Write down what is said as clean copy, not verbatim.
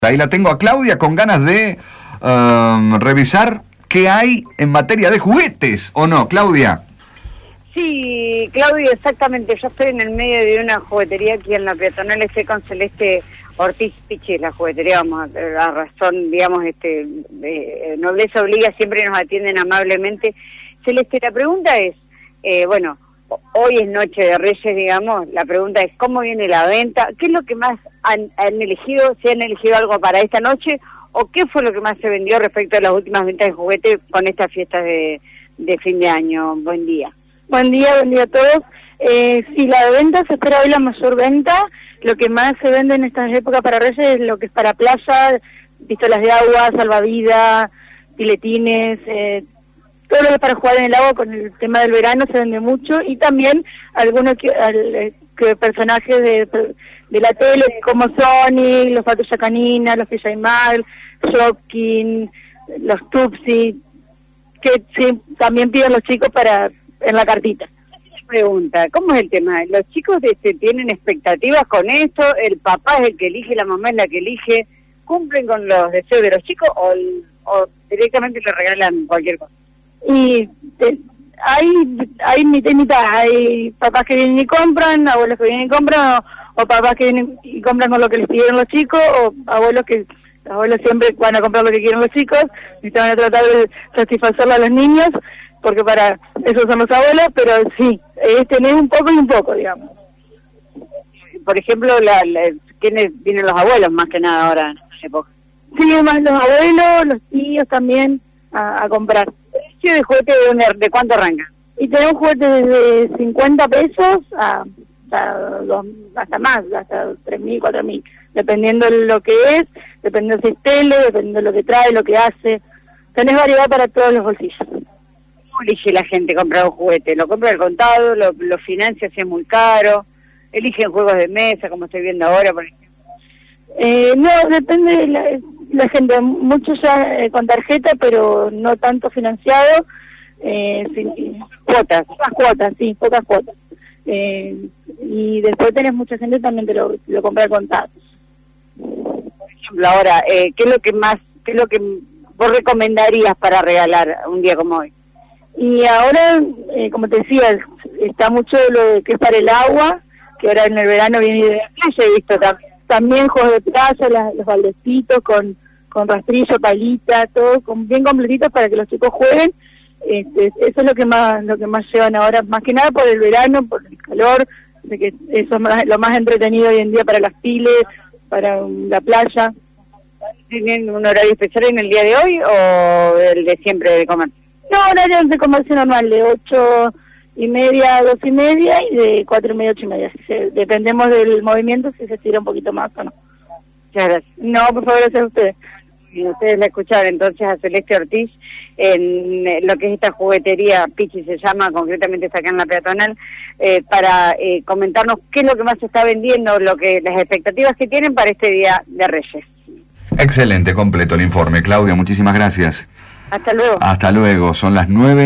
Ahí la tengo a Claudia con ganas de revisar qué hay en materia de juguetes, ¿o no, Claudia? Sí, Claudio, exactamente. Yo estoy en el medio de una juguetería aquí en la peatonal, estoy con Celeste Ortiz Pichi, la juguetería, vamos a la razón, digamos, nobleza obliga, siempre nos atienden amablemente. Celeste, la pregunta es, bueno, hoy es Noche de Reyes, digamos, la pregunta es ¿cómo viene la venta? ¿Qué es lo que más han elegido? ¿Si han elegido algo para esta noche? ¿O qué fue lo que más se vendió respecto a las últimas ventas de juguetes con estas fiestas de fin de año? Buen día. Buen día a todos. Si la venta se espera hoy la mayor venta, lo que más se vende en estas épocas para Reyes es lo que es para playa, pistolas de agua, salvavidas, piletines, todo lo que es para jugar en el agua con el tema del verano se vende mucho, y también algunos que personajes de la tele como Sonic, los Patrulla Canina, los PJ Masks, Shopkin, los Tupsi, que sí, también piden los chicos en la cartita. Pregunta, ¿cómo es el tema? ¿Los chicos tienen expectativas con esto? ¿El papá es el que elige, la mamá es la que elige? ¿Cumplen con los deseos de los chicos o directamente le regalan cualquier cosa? Y hay mitad y mitad, hay papás que vienen y compran, abuelos que vienen y compran, o papás que vienen y compran con lo que les pidieron los chicos, o abuelos siempre van a comprar lo que quieren los chicos y se van a tratar de satisfacerlo a los niños, porque para eso son los abuelos, pero sí, es tener un poco y un poco, digamos. Por ejemplo, ¿quiénes vienen los abuelos más que nada ahora en esta época? Sí, más los abuelos, los tíos también a comprar. ¿Qué de juguete de cuánto arranca? Y tenemos juguetes desde 50 pesos hasta más, hasta 3.000, 4.000, dependiendo de lo que es, dependiendo si es tele, dependiendo de lo que trae, lo que hace. Tenés variedad para todos los bolsillos. ¿Cómo elige la gente comprar un juguete? ¿Lo compra al contado? ¿Lo financia si es muy caro? ¿Eligen juegos de mesa, como estoy viendo ahora, por ejemplo? No, depende de la gente. Muchos ya con tarjeta, pero no tanto financiado. Pocas cuotas. Y después tenés mucha gente también que lo compra al contado. Por ejemplo, ahora, ¿qué es lo que vos recomendarías para regalar un día como hoy? Y ahora, como te decía, está mucho lo que es para el agua, que ahora en el verano viene de la playa, he visto también juegos de playa, los baldecitos con rastrillo, palita, todo bien completitos para que los chicos jueguen. Eso es lo que más llevan ahora, más que nada por el verano, por el calor, de que eso es lo más entretenido hoy en día para las piles, para la playa. ¿Tienen un horario especial en el día de hoy o el de siempre de comer? No, horario de comercio normal, de 8:30 a 2:30 y de 4:30 a 8:30. Dependemos del movimiento, si se estira un poquito más o no. Muchas gracias. No, por favor, gracias a ustedes. Y ustedes la escucharon entonces a Celeste Ortiz en lo que es esta juguetería, Pichi se llama, concretamente está acá en la peatonal, para comentarnos qué es lo que más se está vendiendo, las expectativas que tienen para este Día de Reyes. Excelente, completo el informe. Claudia, muchísimas gracias. Hasta luego. Hasta luego, son las 9.